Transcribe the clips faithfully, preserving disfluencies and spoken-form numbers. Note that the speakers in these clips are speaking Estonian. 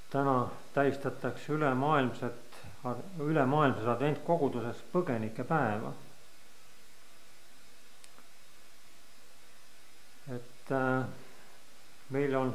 täna tähistatakse ülemaailmset, ülemaailmses adventkoguduses põgenike päeva. Et äh, meil on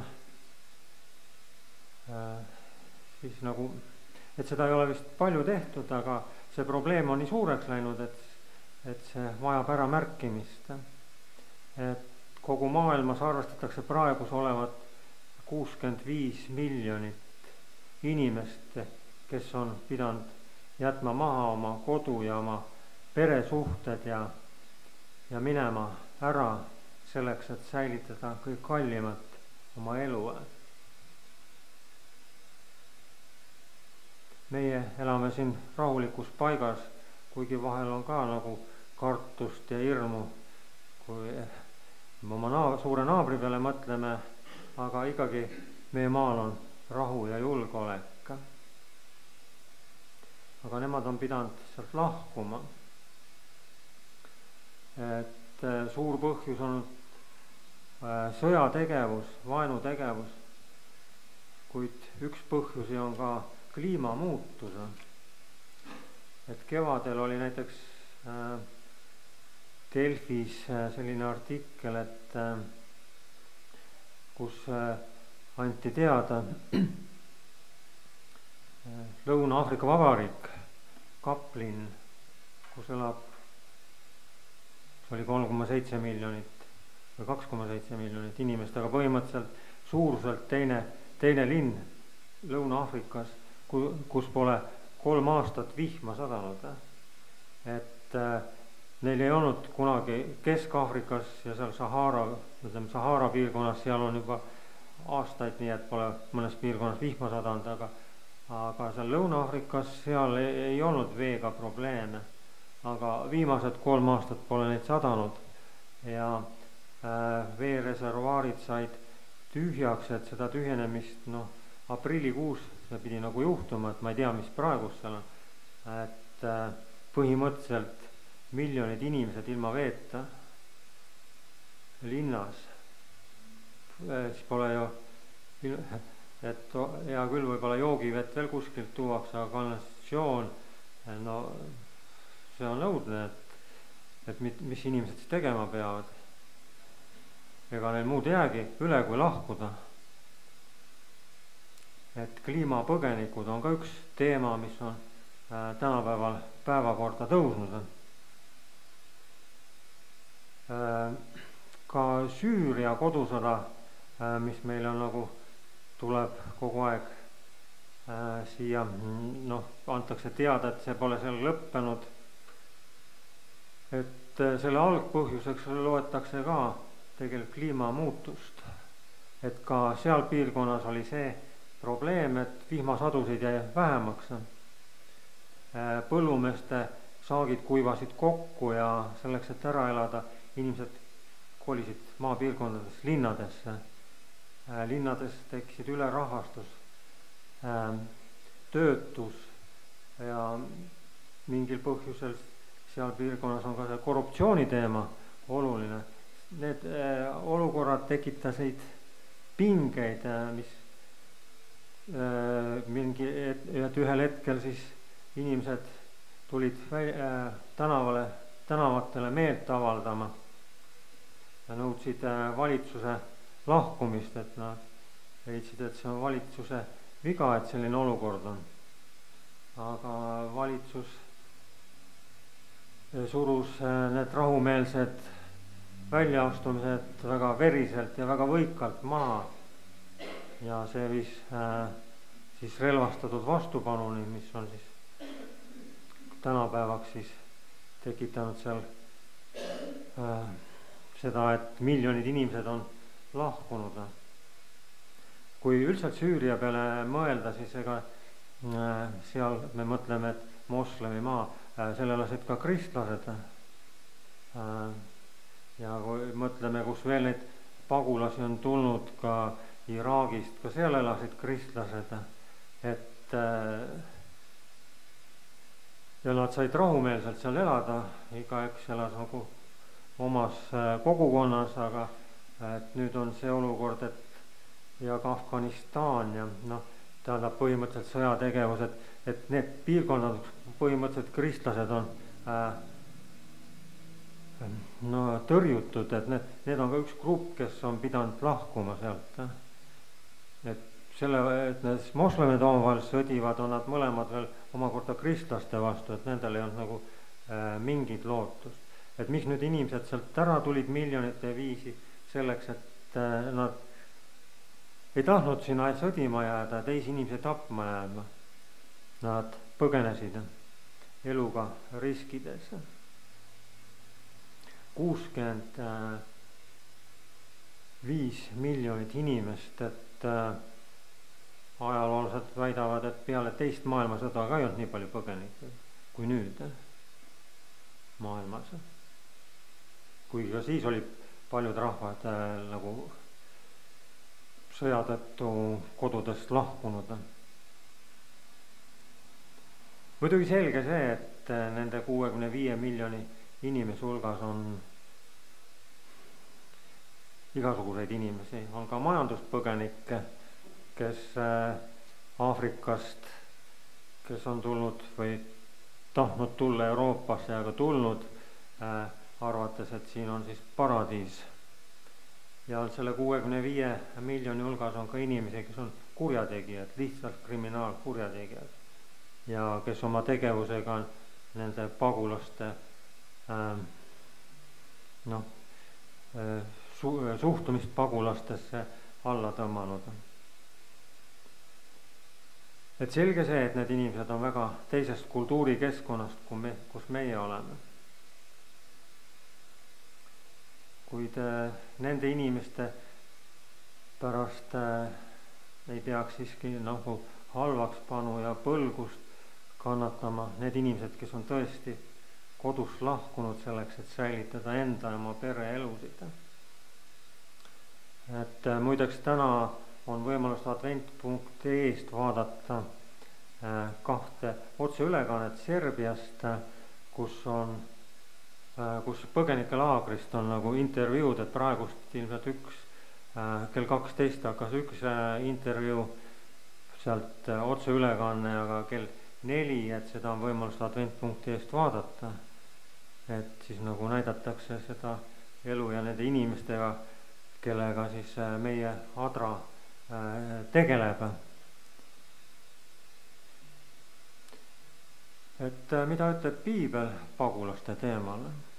äh, siis nagu, et seda ei ole vist palju tehtud, aga see probleem on nii suureks läinud, et, et see vajab ära märkimist. Et kogu maailmas arvestatakse praegus olevat kuuskümmend viis miljonit inimest, kes on pidanud jätma maha oma kodu ja oma peresuhted ja, ja minema ära selleks, et säilitada kõik kallimat oma elu. Meie elame siin rahulikus paigas, kuigi vahel on ka nagu kartust ja hirmu, kui me oma naab- suure naabri peale mõtleme, aga ikkagi meie maal on rahu ja julgeolek. Aga nemad on pidanud sealt lahkuma. Et suur põhjus on sõjategevus, vaenutegevus, kuid üks põhjusi on ka kliimamuutus. Et kevadel oli näiteks äh, Delfis äh, selline artikkel, et äh, kus äh, anti teada äh, Lõuna-Aafrika Vabariik, Kaplin, kus elab, see oli kolm koma seitse miljonit või kaks koma seitse miljonit inimest, aga põhimõtteliselt suuruselt teine, teine linn Lõuna-Aafrikas, kus pole kolm aastat vihma sadanud. Et äh, neil ei olnud kunagi Kesk-Aafrikas ja seal Sahara, ütleme Sahara piirkonnas, seal on juba aastaid nii, et pole mõnes piirkonnas vihma sadanud, aga, aga seal Lõuna-Aafrikas seal ei, ei olnud veega probleeme. Aga viimased kolm aastat pole neid sadanud ja äh, veereservaarid said tühjaks, et seda tühjenemist, noh, aprillikuus see pidi nagu juhtuma, et ma ei tea, mis praegus seal on, et äh, põhimõtteliselt miljonid inimesed ilma veeta linnas, siis pole ju, et hea küll, võib-olla joogivett veel kuskilt tuuakse, aga kanalisatsioon, no see on õudne, et, et mis inimesed siis tegema peavad. Ega neil muud jäägi üle kui lahkuda. Et kliimapõgenikud on ka üks teema, mis on äh, tänapäeval päevakorda tõusnud. Äh, ka Süüria kodusõda, äh, mis meil on nagu, tuleb kogu aeg äh, siia, noh, antakse teada, et see pole seal lõppenud. Et äh, selle algpõhjuseks loetakse ka tegelikult kliimamuutust. Et ka seal piirkonnas oli see probleem, et vihmasadusid jäi vähemaks. Põllumeeste saagid kuivasid kokku ja selleks, et ära elada, inimesed kolisid maapiirkondades linnadesse. Linnades tekkisid ülerahvastus, töötus ja mingil põhjusel seal piirkonnas on ka see korruptsiooni teema oluline. Need olukorrad tekitasid pingeid, mis mingi, et ühel hetkel siis inimesed tulid tänavale, tänavatele meelt avaldama ja nõudsid valitsuse lahkumist, et nad leidsid, et see on valitsuse viga, et selline olukord on. Aga valitsus surus need rahumeelsed väljaastumised väga veriselt ja väga võikalt maha. Ja see viis äh, siis relvastatud vastupanuni, mis on siis tänapäevaks siis tekitanud seal äh, seda, et miljonid inimesed on lahkunud. Kui üldse Süüria peale mõelda, siis ega äh, seal me mõtleme, et moslemi maa, äh, selle lasid ka kristlased. Äh, ja kui mõtleme, kus veel neid pagulasi on tulnud ka Iraagist, ka seal elasid kristlased, et ja nad said rahumeelselt seal elada, igaüks elas nagu omas kogukonnas, aga et nüüd on see olukord, et ja ka Afganistan ja noh, tähendab põhimõtteliselt sõjategevused, et need piirkonnad, põhimõtteliselt kristlased on äh, no, tõrjutud, et need, need on ka üks grupp, kes on pidanud lahkuma sealt. Et selle, et need moslemid omavahel sõdivad, on nad mõlemad veel omakorda kristlaste vastu, et nendel ei olnud nagu äh, mingit lootust. Et miks nüüd inimesed sealt ära tulid miljonite viisi selleks, et äh, nad ei tahtnud sinna sõdima jääda, teisi inimesi tapma jääma. Nad põgenesid eluga riskides. kuuskümmend viis miljonit inimest, et äh, ajaloolased väidavad, et peale teist maailmasõda ka ei olnud nii palju põgenikke kui nüüd äh, maailmas. Kuigi ka siis oli paljud rahvad äh, nagu sõja tõttu kodudest lahkunud. Muidugi selge see, et nende kuuekümne viie miljoni inimese hulgas on igasuguseid inimesi, on ka majanduspõgenikke, kes Aafrikast, kes on tulnud või tahtnud tulla Euroopasse ja ka tulnud, arvates, et siin on siis paradiis. Ja selle kuuekümne viie miljoni hulgas on ka inimesi, kes on kurjategijad, lihtsalt kriminaalkurjategijad ja kes oma tegevusega nende pagulaste äh, noh, äh, su, suhtumist pagulastesse alla tõmmanud. Et selge see, et need inimesed on väga teisest kultuurikeskkonnast, kui me, kus meie oleme. Kuid äh, nende inimeste pärast äh, ei peaks siiski nagu halvaks panu ja põlgust kannatama need inimesed, kes on tõesti kodust lahkunud selleks, et säilitada enda ja oma pere elusid. Et äh, muideks täna on võimalus advent punkt ee-st vaadata äh, kahte otseülekannet Serbiast, äh, kus on kus põgenikelaagrist on nagu intervjuud, et praegust ilmselt üks, kell kaksteist hakkas üks intervjuu sealt otseülekanne, aga kell neli, et seda on võimalust advent punkt ee-st vaadata. Et siis nagu näidatakse seda elu ja nende inimestega, kellega siis meie Adra tegeleb. Et mida ütleb piibel pagulaste teemal?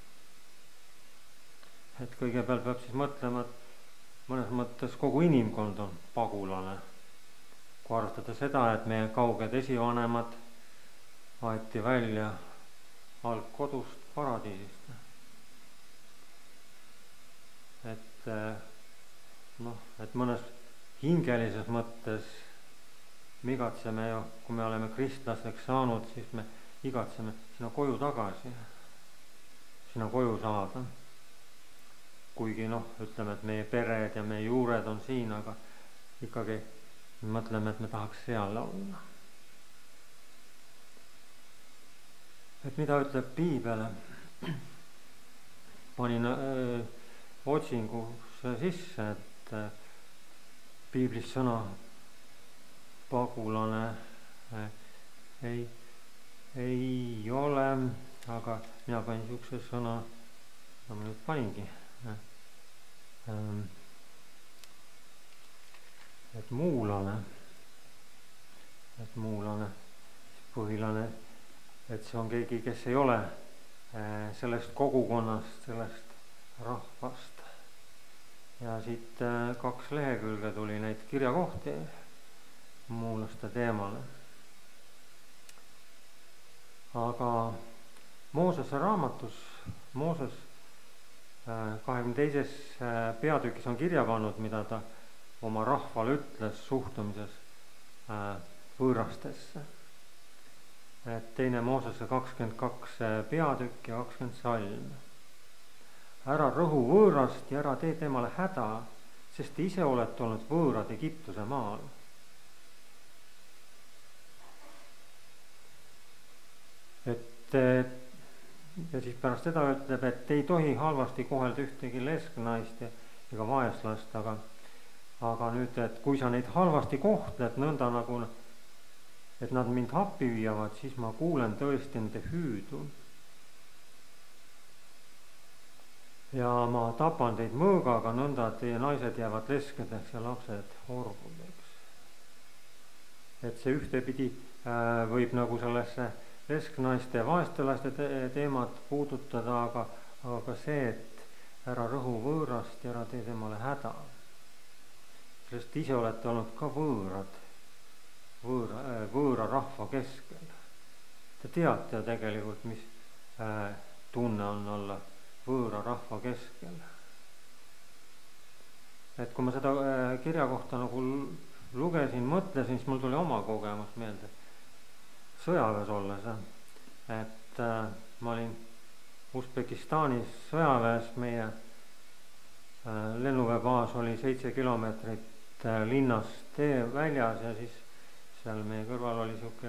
Et kõigepealt peab siis mõtlema, et mõnes mõttes kogu inimkond on pagulane. Kui arvestada seda, et meie kauged esivanemad aeti välja algkodust, paradiisist. Et, noh, et mõnes hingelises mõttes me igatseme ju, kui me oleme kristlaseks saanud, siis me igatseme sinna koju tagasi, sinna koju saada. Kuigi noh, ütleme, et meie pered ja meie juured on siin, aga ikkagi mõtleme, et me tahaks seal olla. Et mida ütleb piibel? Panin öö, otsingusse sisse, et öö, piiblis sõna pagulane öö, ei ei ole, aga mina panin niisuguse sõna, no ma nüüd paningi, et muulane, et muulane, põhilane, et see on keegi, kes ei ole sellest kogukonnast, sellest rahvast. Ja siit kaks lehekülge tuli neid kirjakohti muulaste teemale. Aga Moosese raamatus, Mooses kahekümne teises peatükis on kirja pannud, mida ta oma rahvale ütles suhtumises võõrastesse. Et teine Moosese kakskümmend kaks peatükk ja kakskümmend salm. Ära rõhu võõrast ja ära tee temale häda, sest te ise olete olnud võõrad Egiptuse maal. Et, ja siis pärast seda ütleb, et ei tohi halvasti kohelda ühtegi lesknaist ega vaeslast, aga aga nüüd, et kui sa neid halvasti kohtled, nõnda nagu, et nad mind appi viiavad, siis ma kuulen tõesti nende hüüdu. Ja ma tapan teid mõõgaga, nõnda, et teie naised jäävad leskedeks ja lapsed orgudeks. Et see ühtepidi äh, võib nagu sellesse lesknaiste ja vaestelaste te- teemat puudutada, aga, aga ka see, et ära rõhu võõrast ja ära tee temale häda. Sest ise olete olnud ka võõrad, võõra, võõra rahva keskel. Te teate tegelikult, mis äh, tunne on olla võõra rahva keskel. Et kui ma seda äh, kirja kohta nagu lugesin, mõtlesin, siis mul tuli oma kogemus meelde. Sõjaväes olles, et äh, ma olin Usbekistanis sõjaväes, meie äh, lennuväebaas oli seitse kilomeetrit linnast tee väljas ja siis seal meie kõrval oli siuke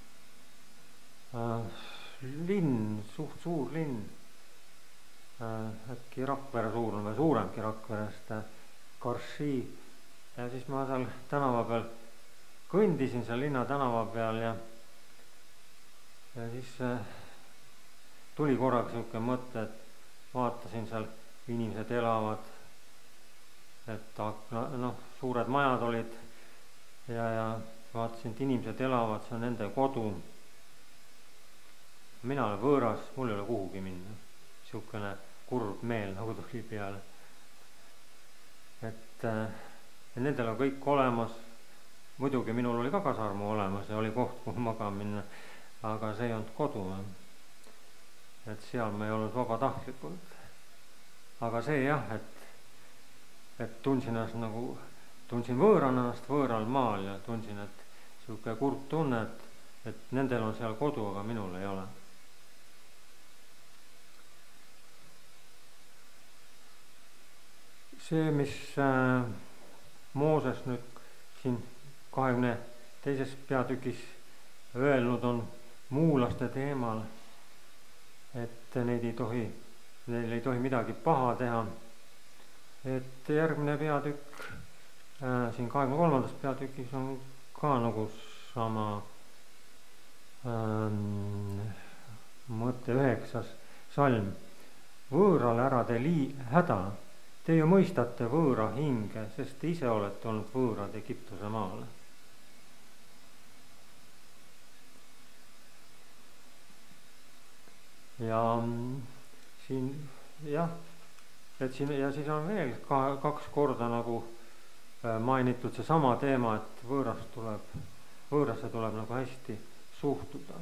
äh, linn, suht suur linn, äh, äkki Rakvere suurem või suuremki Rakverest, äh, Karši. Ja siis ma seal tänava peal kõndisin seal linna tänava peal ja, ja siis äh, tuli korraga siuke mõte, et vaatasin seal inimesed elavad, et noh, suured majad olid ja, ja vaatasin, et inimesed elavad, see on nende kodu. Mina olen võõras, mul ei ole kuhugi minna. Siukene kurb meel nagu tuli peale. Et, et nendel on kõik olemas. Muidugi minul oli ka kasarmu olemas ja oli koht, kuhu magama minna, aga see ei olnud kodu. Et seal ma ei olnud vabatahtlikult. Aga see jah, et et tundsin ennast nagu, tundsin võõrana ennast võõral maal ja tundsin, et siuke kurb tunne, et, et nendel on seal kodu, aga minul ei ole. See, mis äh, Mooses nüüd siin kahekümne teises peatükis öelnud on muulaste teemal, et neid ei tohi, neil ei tohi midagi paha teha. Et järgmine peatükk, äh, siin kahekümne kolmandas peatükis on ka nagu sama ähm, mõte üheksas salm. Võõrale ära te lii häda, te ju mõistate võõra hinge, sest te ise olete olnud võõrad Egiptuse maale. Ja siin jah, et siin, ja siis on veel ka, kaks korda nagu mainitud see sama teema, et võõrast tuleb, võõrasse tuleb nagu hästi suhtuda.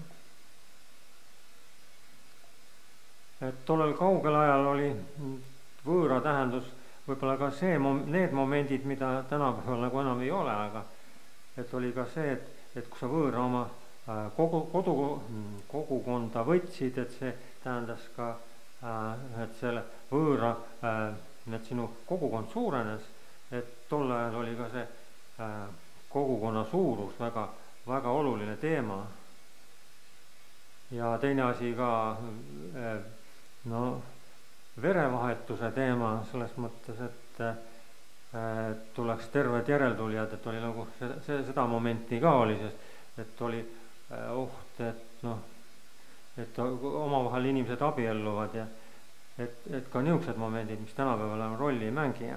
Et tollel kaugel ajal oli võõra tähendus võib-olla ka see, need momendid, mida tänapäeval nagu enam ei ole, aga et oli ka see, et, et kui sa võõra oma kogu, kodu, kogukonda võtsid, et see tähendas ka et selle võõra, et sinu kogukond suurenes, et tol ajal oli ka see kogukonna suurus väga, väga oluline teema. Ja teine asi ka no, verevahetuse teema selles mõttes, et, et tuleks terved järeltulijad, et oli nagu see, see, seda momenti ka oli, sest et oli oht, et noh, et omavahel inimesed abielluvad ja et, et ka niisugused momendid, mis tänapäeval on rolli ei mängi.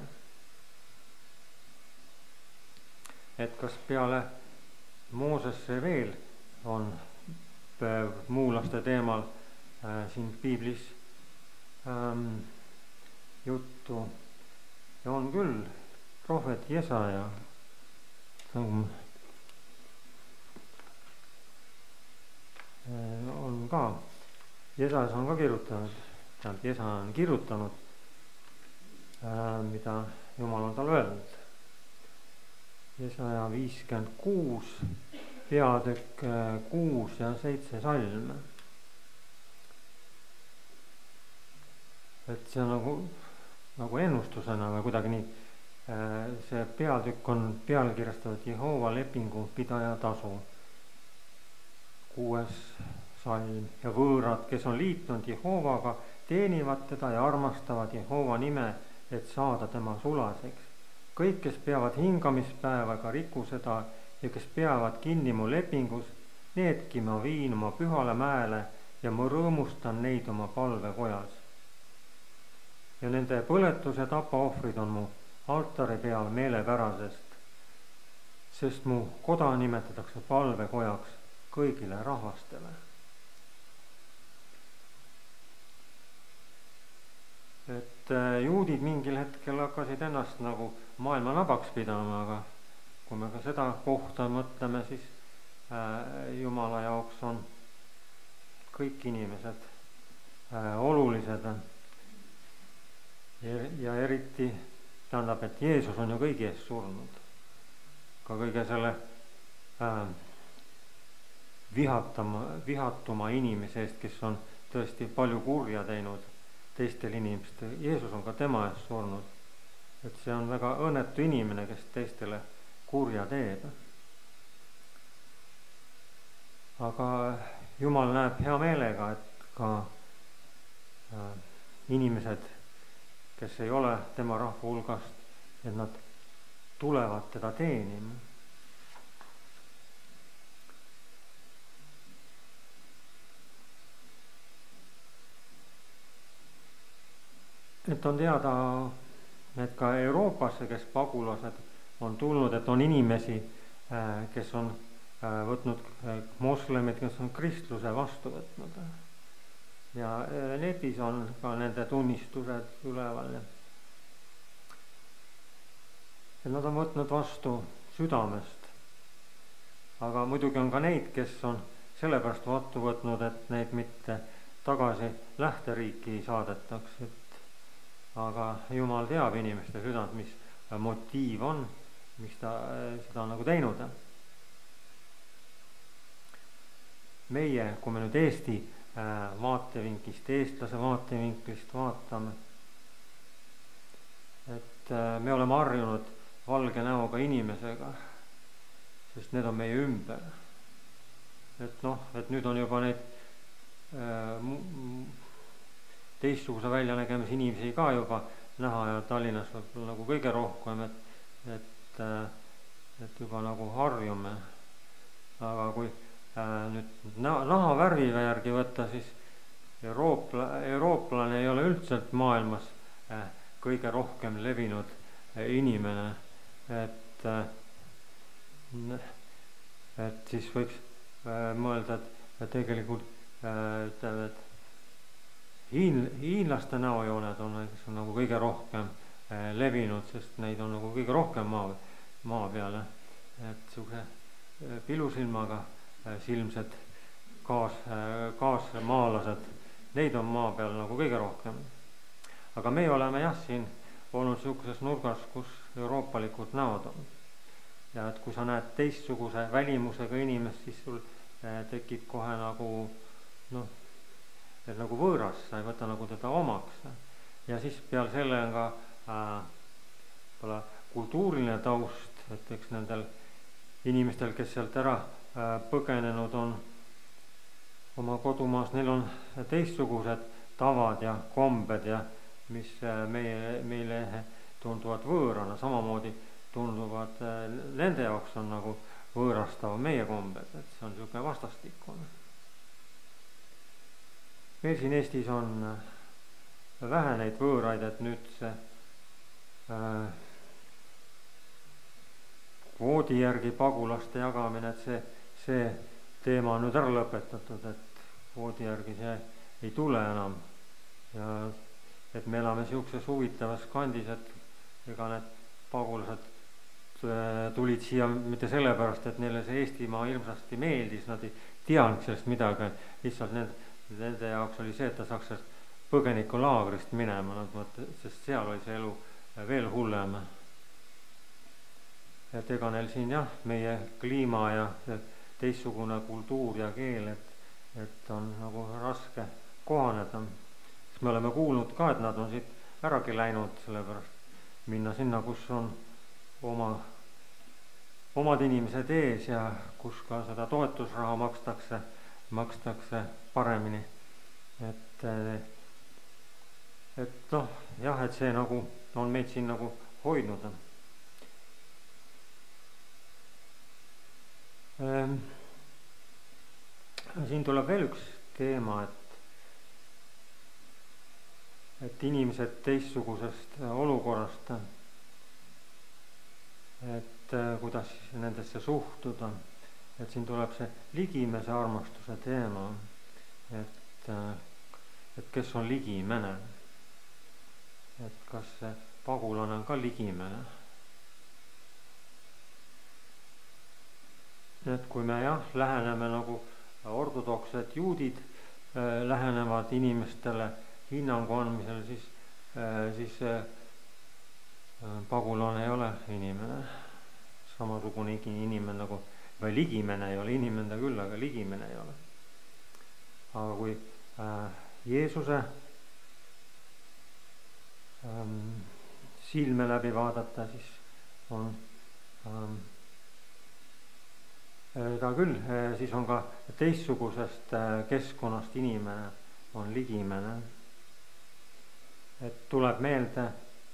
Et kas peale Moosesse veel on muulaste teemal äh, siin piiblis ähm, juttu ja on küll prohvet Jesaja ähm, on ka, Jesajas on ka kirjutanud, tähendab Jesaja on kirjutanud, äh, mida Jumal on talle öelnud. Jesaja viiskümmend kuus, peatükk kuus ja seitse salm. Et see on nagu, nagu ennustusena või kuidagi nii. Äh, see peatükk on pealkirjastatud Jehova lepingu pidaja tasu. Kuues salm. Ja võõrad, kes on liitunud Jehovaga, teenivad teda ja armastavad Jehova nime, et saada tema sulaseks. kõik, kes peavad hingamispäeva ega riku seda ja kes peavad kinni mu lepingus, needki ma viin oma pühale mäele ja ma rõõmustan neid oma palvekojas. Ja nende põletus- ja tapaohvrid on mu altari peal meelepärasest, sest mu koda nimetatakse palvekojaks kõigile rahvastele. Et juudid mingil hetkel hakkasid ennast nagu maailma nabaks pidama, aga kui me ka seda kohta mõtleme, siis äh, Jumala jaoks on kõik inimesed äh, olulised. Ja, ja eriti tähendab, et Jeesus on ju kõigi eest surnud. Ka kõige selle äh, vihatama, vihatuma inimese eest, kes on tõesti palju kurja teinud teistel inimestel. Jeesus on ka tema eest surnud. Et see on väga õnnetu inimene, kes teistele kurja teeb. Aga Jumal näeb hea meelega, et ka äh, inimesed, kes ei ole tema rahva hulgast, et nad tulevad teda teenima. Et on teada, et ka Euroopasse, kes pagulased on tulnud, et on inimesi, kes on võtnud moslemid, kes on kristluse vastu võtnud. Ja netis on ka nende tunnistused üleval. Et nad on võtnud vastu südamest. Aga muidugi on ka neid, kes on sellepärast vastu võtnud, et neid mitte tagasi lähteriiki saadetaks. Aga Jumal teab inimeste südant, mis motiiv on, mis ta seda on nagu teinud. Meie, kui me nüüd Eesti vaatevinklist, eestlase vaatevinklist vaatame, et me oleme harjunud valge näoga inimesega, sest need on meie ümber. Et noh, et nüüd on juba neid äh, teistsuguse väljanägemise inimesi ka juba näha ja Tallinnas võib nagu kõige rohkem, et, et, et juba nagu harjume. Aga kui äh, nüüd naha värvi järgi võtta, siis Euroopla, eurooplane ei ole üldse maailmas äh, kõige rohkem levinud äh, inimene. Et, äh, et siis võiks äh, mõelda, et, et tegelikult äh, ütleme, et Hiin, hiinlaste näojooned on, kes on nagu kõige rohkem eh, levinud, sest neid on nagu kõige rohkem maa, maa peale. Et suge eh, pilusilmaga eh, silmsed kaas, eh, kaasmaalased, neid on maa peal nagu kõige rohkem. Aga me oleme jah siin olnud sellises nurgas, kus euroopalikud näod on. Ja et kui sa näed teistsuguse välimusega inimest, siis sul eh, tekib kohe nagu noh, et nagu võõras, sa ei võta nagu teda omaks. Ja siis peal selle on ka äh, kultuuriline taust, et eks nendel inimestel, kes sealt ära äh, põgenenud on oma kodumaas, neil on teistsugused tavad ja kombed, ja mis äh, meie, meile tunduvad võõrana, samamoodi tunduvad äh, nende jaoks on nagu võõrastav meie kombed, et see on niisugune vastastikune. Meil siin Eestis on vähe neid võõraid, et nüüd see äh, kvoodi järgi pagulaste jagamine, et see, see teema on nüüd ära lõpetatud, et kvoodi järgi see ei tule enam. Ja et me elame siukses huvitavas kandis, et ega need pagulased tulid siia mitte sellepärast, et neile see Eestimaa ilmsasti meeldis, nad ei teadnud sellest midagi, lihtsalt need Nende jaoks oli see, et ta saaks põgenikulaagrist minema, sest seal oli see elu veel hullem. Et ega neil siin jah, meie kliima ja teistsugune kultuur ja keel, et, et on nagu raske kohaneda. Me oleme kuulnud ka, et nad on siit äragi läinud, sellepärast minna sinna, kus on oma, omad inimesed ees ja kus ka seda toetusraha makstakse, makstakse paremini, et, et noh, jah, et see nagu on meid siin nagu hoidnud. ehm, siin tuleb veel üks teema, et et inimesed teistsugusest olukorrast, et kuidas nendesse suhtuda, et siin tuleb see ligimese armastuse teema, et, et kes on ligimene, et kas see pagulane on ka ligimene. Et kui me jah, läheneme nagu ortodoksed juudid äh, lähenevad inimestele hinnangu andmisel, siis, äh, siis äh, pagulane ei ole inimene, samasugune inimene nagu, või ligimene ei ole, inimene küll, aga ligimene ei ole. Aga kui äh, Jeesuse ähm, silme läbi vaadata, siis on ähm, ta küll, siis on ka teistsugusest keskkonnast inimene on ligimene. Et tuleb meelde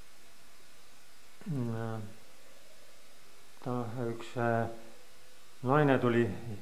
ta üks naine tuli,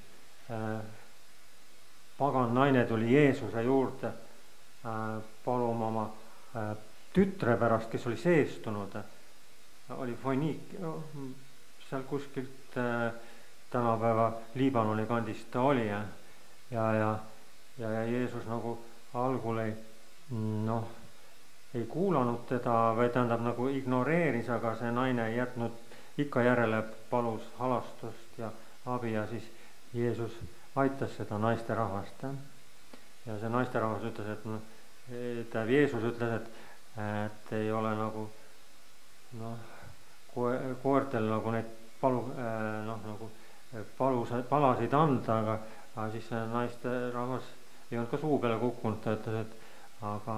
pagan naine tuli Jeesuse juurde paluma oma tütre pärast, kes oli seestunud, oli Foiniik, seal kuskilt tänapäeva Liibanoni kandist ta oli ja, ja, ja, ja Jeesus nagu algul ei, noh, ei kuulanud teda või tähendab nagu ignoreeris, aga see naine ei jätnud ikka järele, palus halastust ja abi ja siis Jeesus aitas seda naisterahvast. Ja see naisterahvas ütles, et, no, et Jeesus ütles, et, et ei ole nagu noh, koertel nagu neid palu, noh, nagu palus, palasid anda, aga, aga siis see naisterahvas ei olnud ka suu peale kukkunud, ta ütles, et aga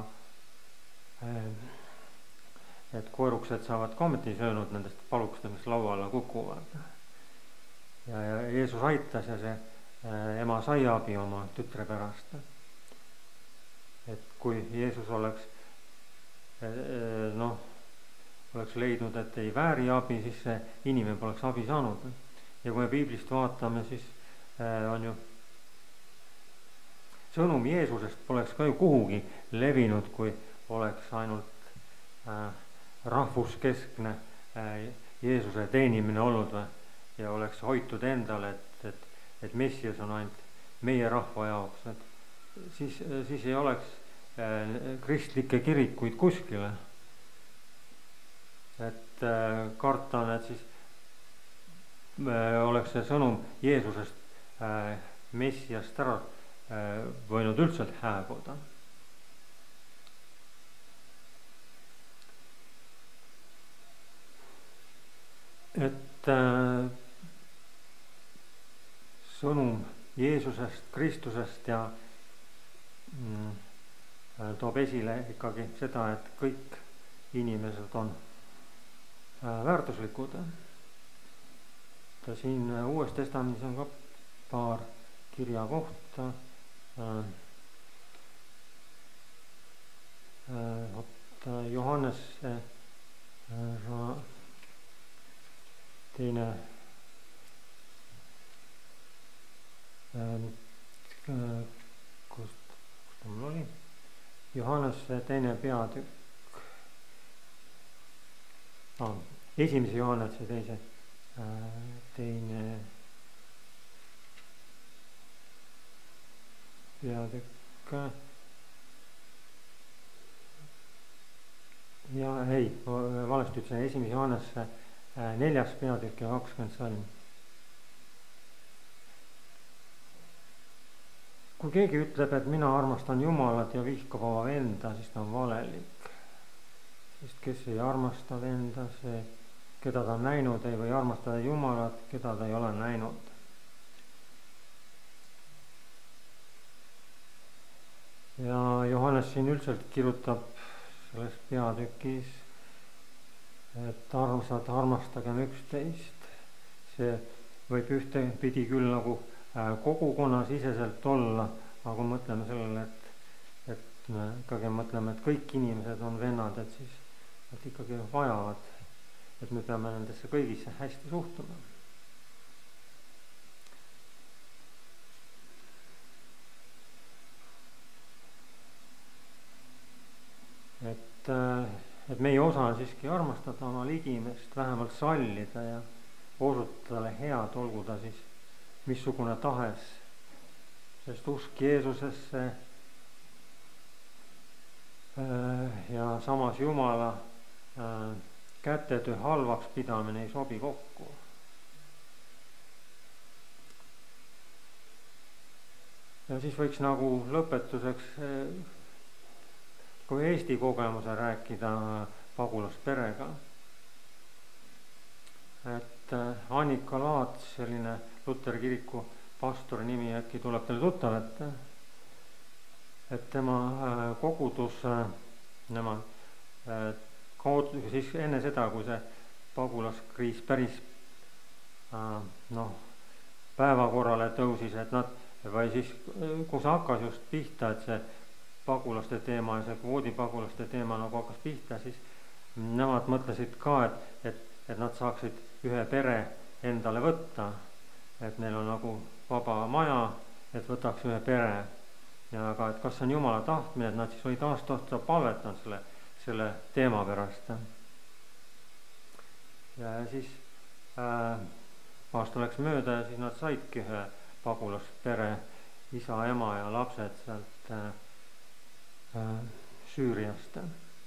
et koerukesed saavad ka ometi söönud nendest palukestest, mis laua alla kukuvad. Ja, ja Jeesus aitas ja see ema sai abi oma tütre pärast. Et kui Jeesus oleks noh, oleks leidnud, et ei vääri abi, siis see inimene poleks abi saanud. Ja kui me piiblist vaatame, siis on ju sõnum Jeesusest poleks ka ju kuhugi levinud, kui oleks ainult äh, rahvuskeskne äh, Jeesuse teenimine olnud või, ja oleks hoitud endale, et, et, et Messias on ainult meie rahva jaoks, et siis, siis ei oleks äh, kristlikke kirikuid kuskile. Et äh, karta on, et siis äh, oleks see sõnum Jeesusest äh, Messiast ära äh, võinud üldse hääbuda. Et äh, sõnum Jeesusest, Kristusest ja mm, toob esile ikkagi seda, et kõik inimesed on äh, väärtuslikud. Ja siin Uues Testamendis on ka paar kirja kohta. Äh, äh, Johannes äh, teine äh, kust, kust ta mul oli? Johannes teine peatükk, ah, esimese Johannese teise äh, teine peatükk ja ei, valesti ütlesin, esimese Johannese neljas peatükk ja kakskümmend salm. Kui keegi ütleb, et mina armastan Jumalat ja vihkab oma venda, siis ta on valelik. Sest kes ei armasta venda, see, keda ta on näinud, ei või armastada Jumalat, keda ta ei ole näinud. Ja Johannes siin üldiselt kirjutab selles peatükis, et armsad, armastagem üksteist. See võib ühte pidi küll nagu kogukonna siseselt olla, aga mõtleme sellele, et, et me ikkagi mõtleme, et kõik inimesed on vennad, et siis nad ikkagi vajavad, et me peame nendesse kõigisse hästi suhtuma. et meie osa on siiski armastada oma ligimest, vähemalt sallida ja osutada talle head, olgu ta siis missugune tahes, sest usk Jeesusesse ja samas Jumala kätetöö halvaks pidamine ei sobi kokku. Ja siis võiks nagu lõpetuseks kui Eesti kogemuse rääkida pagulasperega. Et Annika Laats, selline Luteri kiriku pastori nimi äkki tuleb teile tuttav, et, et tema kogudus, nemad siis enne seda, kui see pagulaskriis päris noh, päevakorrale tõusis, et nad, või siis kus hakkas just pihta, et see pagulaste teema ja see kvoodipagulaste teema nagu hakkas pihta, siis nemad mõtlesid ka, et, et, et nad saaksid ühe pere endale võtta, et neil on nagu vaba maja, et võtaks ühe pere. Ja aga et kas on Jumala tahtmine, et nad siis olid aasta otsa palvetanud selle, selle teema pärast. Ja siis äh, aasta läks mööda ja siis nad saidki ühe pagulaspere, isa, ema ja lapsed sealt äh, Süüriast.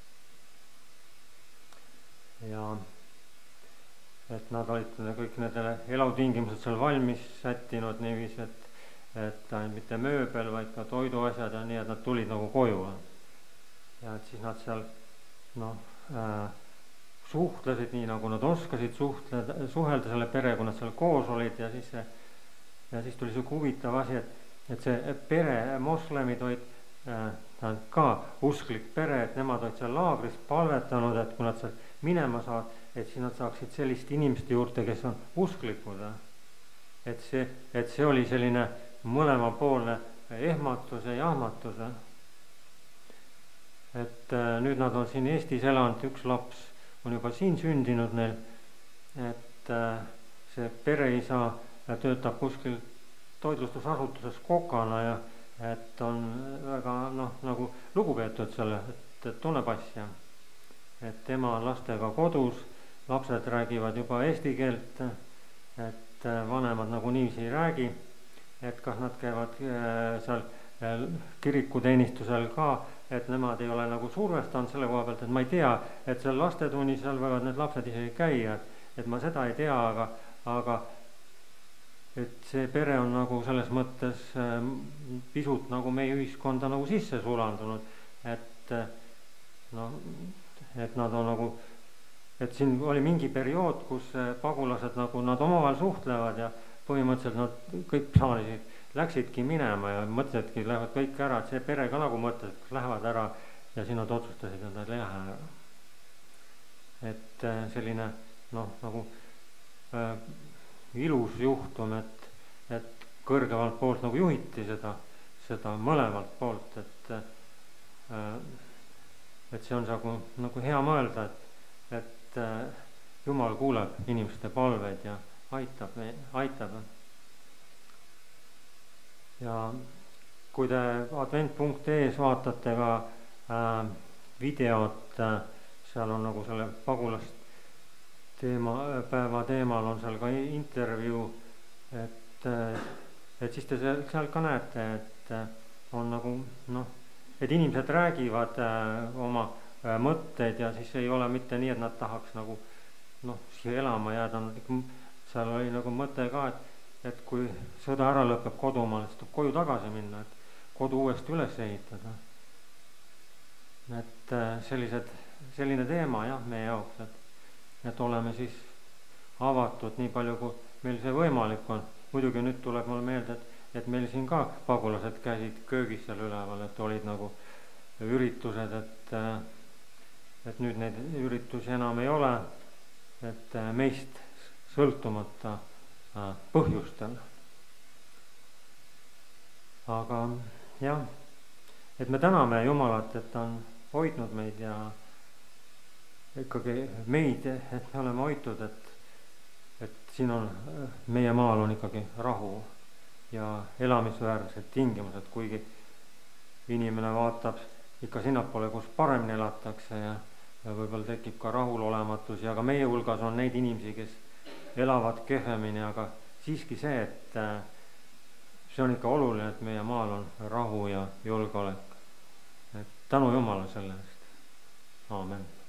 Ja et nad olid kõik nendele elutingimused seal valmis sättinud niiviisi, et, et mitte mööbel, vaid ka toiduasjad ja nii, et nad tulid nagu koju. Ja et siis nad seal noh, äh, suhtlesid nii, nagu nad oskasid suhtleda, suhelda selle pere, kui nad seal koos olid ja siis, see, ja siis tuli siuke huvitav asi, et, et see pere, moslemid olid äh, ka usklik pere, et nemad olid seal laagris palvetanud, et kui nad seal minema saavad, et siis nad saaksid selliste inimeste juurde, kes on usklikud. Et see, et see oli selline mõlemapoolne ehmatus ja jahmatus. Et nüüd nad on siin Eestis elanud, üks laps on juba siin sündinud neil, et see pereisa töötab kuskil toitlustusasutuses kokana ja et on väga noh, nagu lugupeetud selle, et, et tunneb asja. Et tema on lastega kodus, lapsed räägivad juba eesti keelt, et vanemad nagu niiviisi ei räägi, et kas nad käivad seal kirikuteenistusel ka, et nemad ei ole nagu survestanud selle koha pealt, et ma ei tea, et seal lastetunnis seal võivad need lapsed isegi käia, et, et ma seda ei tea, aga, aga et see pere on nagu selles mõttes pisut nagu meie ühiskonda nagu sisse sulandunud, et no, et nad on nagu, et siin oli mingi periood, kus pagulased nagu nad omavahel suhtlevad ja põhimõtteliselt nad kõik saalisid, läksidki minema ja mõtlesidki, lähevad kõik ära, et see pere ka nagu mõtles, et lähevad ära ja siis nad otsustasid, et nad ei lähe ära. Et selline noh, nagu äh, ilus juhtum, et, et kõrgemalt poolt nagu juhiti seda, seda mõlemalt poolt, et, et see on nagu, nagu hea mõelda, et, et Jumal kuuleb inimeste palveid ja aitab, aitab. Ja kui te advent punkt ee-s vaatate ka äh, videot, äh, seal on nagu selle pagulast teema, päeva teemal on seal ka intervjuu, et, et siis te seal, seal ka näete, et on nagu noh, et inimesed räägivad äh, oma äh, mõtteid ja siis ei ole mitte nii, et nad tahaks nagu noh, siia elama jääda, seal oli nagu mõte ka, et, et kui sõda ära lõpeb kodumaal, siis tuleb koju tagasi minna, et kodu uuesti üles ehitada. Et äh, sellised, selline teema jah, meie jaoks, et et oleme siis avatud nii palju, kui meil see võimalik on. Muidugi nüüd tuleb mulle meelde, et, et meil siin ka pagulased käisid köögis seal üleval, et olid nagu üritused, et, et nüüd neid üritusi enam ei ole, et meist sõltumata põhjustel. Aga jah, et me täname Jumalat, et ta on hoidnud meid ja ikkagi meid, et me oleme hoitud, et, et siin on, meie maal on ikkagi rahu ja elamisväärsed tingimused, kuigi inimene vaatab ikka sinnapoole, kus paremini elatakse ja, ja võib-olla tekib ka rahulolematus ja ka meie hulgas on neid inimesi, kes elavad kehvemini, aga siiski see, et see on ikka oluline, et meie maal on rahu ja julgeolek. Et tänu Jumala selle eest. Aamen.